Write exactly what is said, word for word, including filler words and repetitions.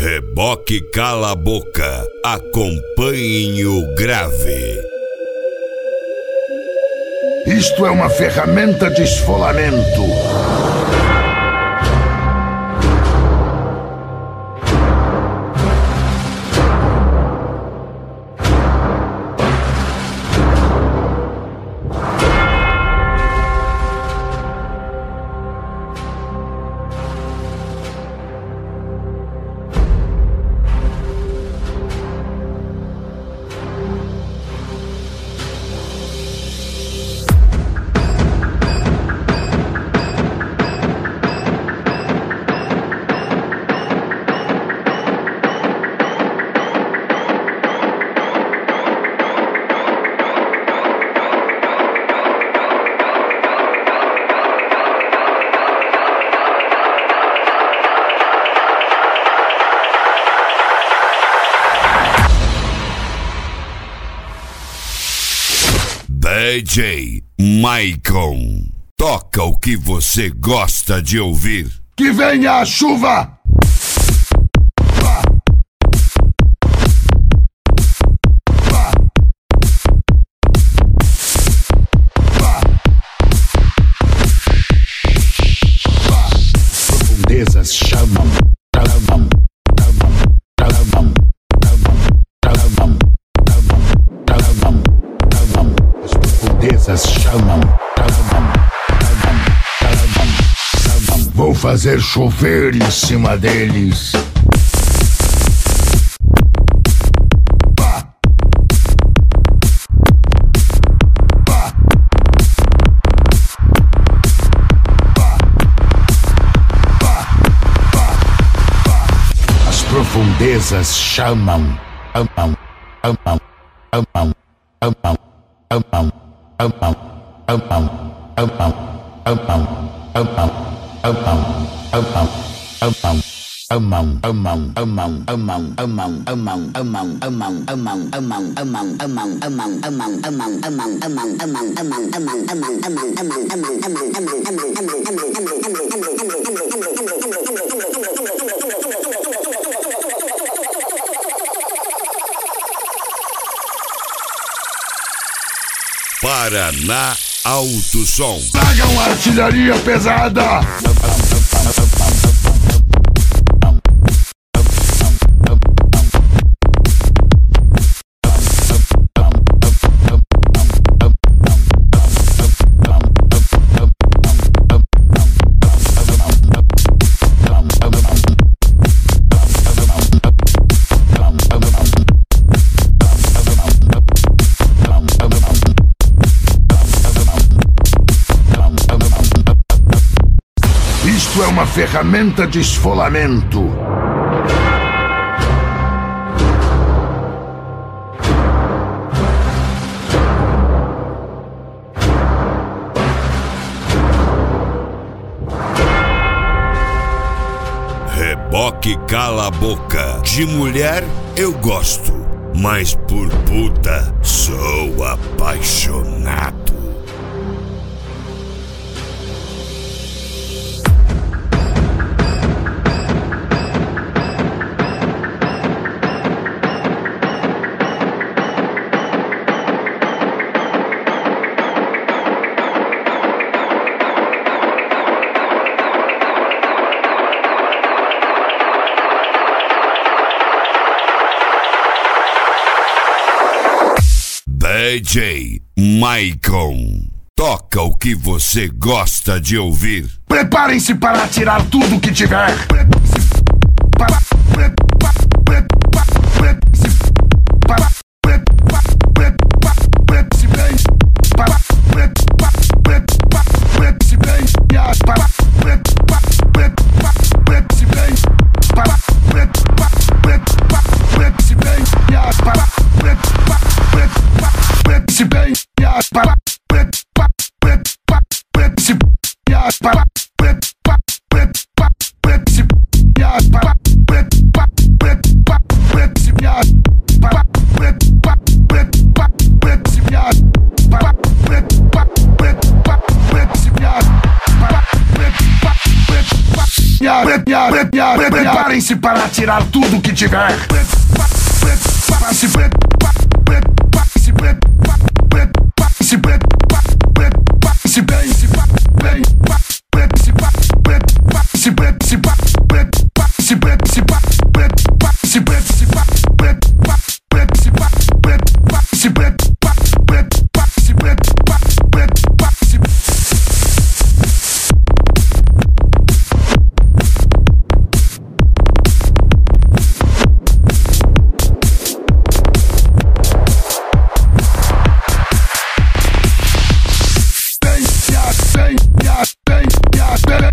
Reboque Cala a Boca. Acompanhem o grave. Isto é uma ferramenta de esfolamento. D J Maicon, toca o que você gosta de ouvir. Que venha a chuva! Profundezas chamam, chamam, chamam, chamam, chamam, chamam, chamam. As profundezas chamam, chamam, chamam, chamam. Vou fazer chover em cima deles. As profundezas chamam, chamam, chamam, chamam, chamam, chamam, chamam, chamam, chamam, chamam, chamam, chamam, chamam, chamam. Amam, amam, amam, amam, amam, amam, amam, amam, amam, amam, amam, amam, amam, amam, amam, amam, amam, amam, Paraná Alto Som. Tragam artilharia pesada. Isto é uma ferramenta de esfolamento. Reboque Cala a Boca. De mulher eu gosto, mas por puta sou apaixonado. D J Maicon, toca o que você gosta de ouvir. Preparem-se para atirar tudo que tiver. Preparem-se para, pre, pa, pre, pa, pre-se para, pre, pa, pre, pa, pre-se bem, para, pre, pa, pre, pa, pre-se bem, e as para, pre, pa, pre, pa, pre-se bem, para, pre, pa, pre, pa, pre-se bem, e as para, pre, pa, pre, pa, pre-se bem, e as para, pre, pa, pre, pa, pre-se, e as para, pre, pa, pre, pa, pre-se, e as para, pre, pa. Preparem-se para tirar tudo que tiver. Prepare-se, prepare-se, prepare-se, prepare-se bem, se bem, prepare-se, prepare-se, prepare-se, prepare-se, prepare-se, prepare-se, prepare-se, prepare-se, prepare-se, prepare-se, prepare-se. Bem, bem, bem, bem, bem.